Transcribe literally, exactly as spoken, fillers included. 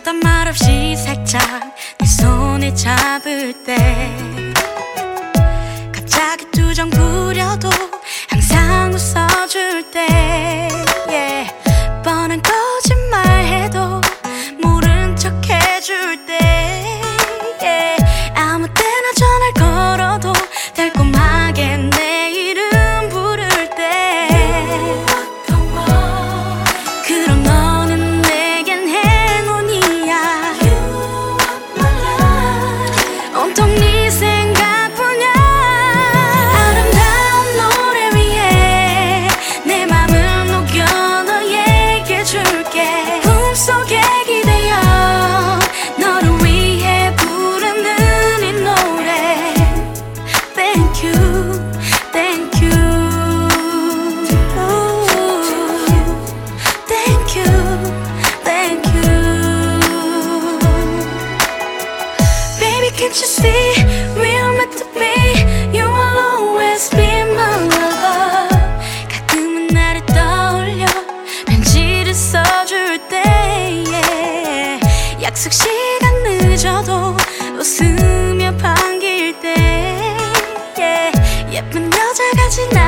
어떤 말 없이 살짝 내 손을 잡을 때 갑자기 투정 부려도 항상 웃어줄 때 yeah. 뻔한 거짓말 해도 모른 척 해줄 때 yeah. 아무 때나 전화를 걸어도 달콤하게 내 이름 부를 때 그럼 너는 내겐 행운이야. 온통 네 생각뿐이야. 아름다운 노래 위에 내 맘을 녹여 너에게 줄게. 꿈속에 기대어 너를 위해 부르는 이 노래. Thank you, thank you, thank you, thank you. Baby, can't you see we're meant to be? You will always be my lover. 가끔은 나를 떠올려 편지를 써줄 때 yeah. 약속 시간 늦어도 웃으며 반길 때 yeah. 예쁜 여자가 지나